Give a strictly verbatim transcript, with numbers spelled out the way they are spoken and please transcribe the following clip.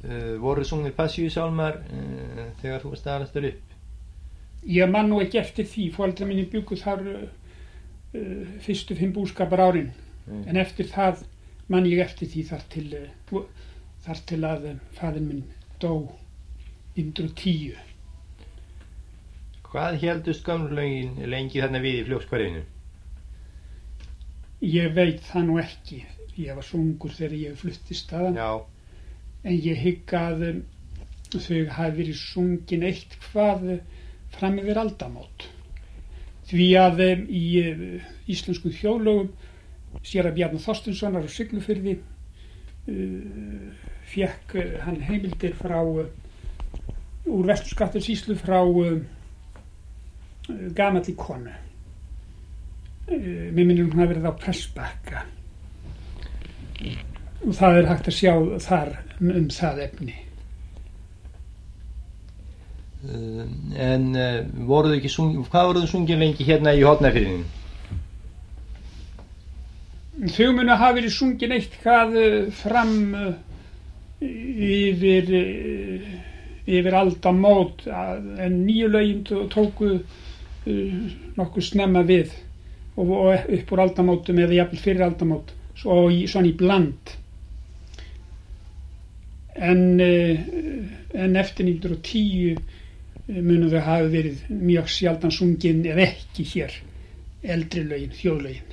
uh, voru sungnir passíusálmar uh, þegar þú varst aðalastur upp? Ég man nú ekki eftir því, foreldrar mínir bjuggu þar uh, uh, fyrstu fimm búskapar árin, mm. en eftir það man ég eftir því þar til, uh, þar til að uh, faðir minn dó nítján hundruð og tíu. Hvað héldust gömlu lögin lengi þarna við í Fljótshverfinu? Ég veit það nú ekki. Ég var svo ungur þegar ég fluttist þaðan. Já. En ég hygg að um, þau hafi verið sungin eitthvað fram yfir aldamót. Því að um, í uh, íslenskum þjóðlögum séra Bjarni Þorsteinssonar á Siglufirði uh, fékk uh, hann heimildir frá uh, úr Vesturskattasýslu frá uh, gamalli konu. Uh, mér minnir hún hafi verið á Prestbakka. Og það er hægt að sjá þar um það efni. Uh, en uh, voruð ekki sungin, hvað voruð þið sungin lengi hérna í Hornafirðinum? Þau munu hafa verið sungin eitthvað fram uh, yfir uh, yfir aldamót, en nýju lögin tóku uh, nokkuð snemma við og, og upp úr aldamótum eða jafnvel fyrir aldamót, svo í, svona í bland. En, en eftir nítján hundruð og tíu munu þau hafa verið mjög sjaldan sungin ef ekki hér eldri lögin, þjóðlögin.